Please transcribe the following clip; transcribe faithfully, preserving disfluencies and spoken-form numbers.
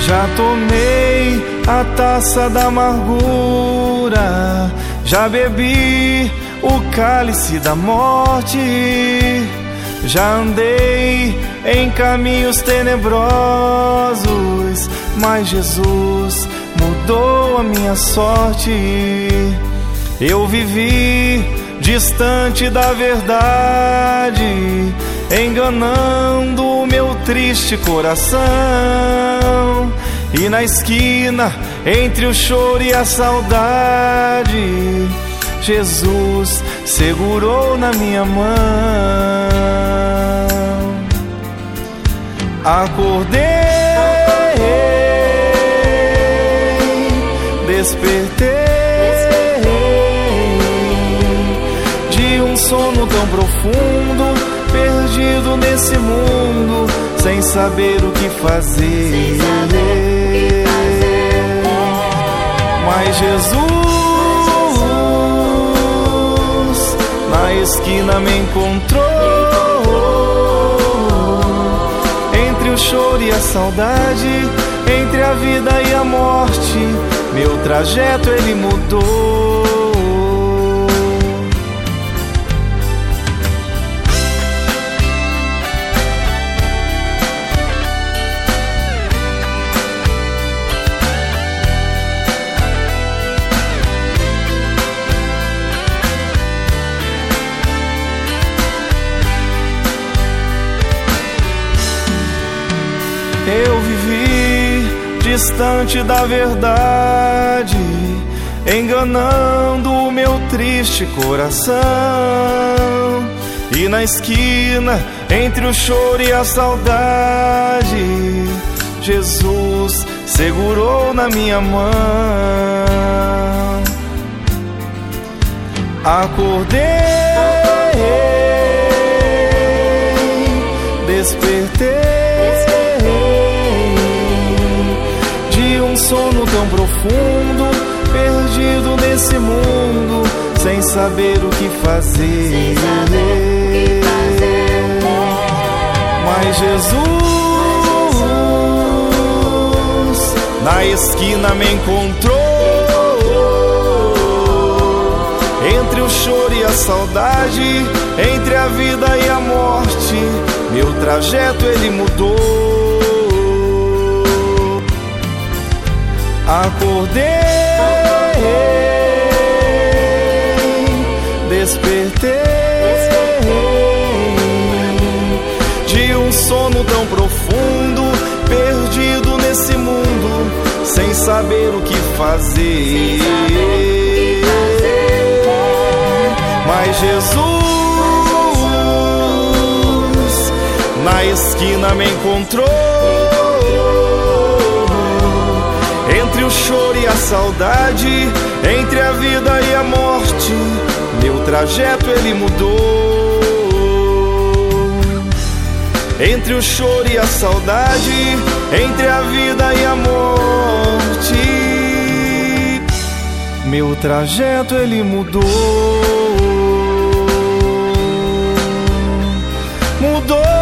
Já tomei a taça da amargura, já bebi o cálice da morte, já andei em caminhos tenebrosos, mas Jesus mudou a minha sorte. Eu vivi distante da verdade, enganando o meu triste coração, e na esquina, entre o choro e a saudade, Jesus segurou na minha mão. Acordei, despertei de um sono tão profundo, perdido nesse mundo, sem saber o que fazer. Mas Jesus na esquina me encontrou, entre o choro e a saudade, entre a vida e a morte, meu trajeto ele mudou. Eu vivi distante da verdade, enganando o meu triste coração, e na esquina, entre o choro e a saudade, Jesus segurou na minha mão. Acordei, despertei um sono tão profundo, perdido nesse mundo, sem saber o que fazer. Mas Jesus na esquina me encontrou, entre o choro e a saudade, entre a vida e a morte, meu trajeto ele mudou. Acordei, despertei de um sono tão profundo, perdido nesse mundo, sem saber o que fazer. Mas Jesus na esquina me encontrou, entre o choro e a saudade, entre a vida e a morte, meu trajeto ele mudou. Entre o choro e a saudade, entre a vida e a morte, meu trajeto ele mudou. Mudou.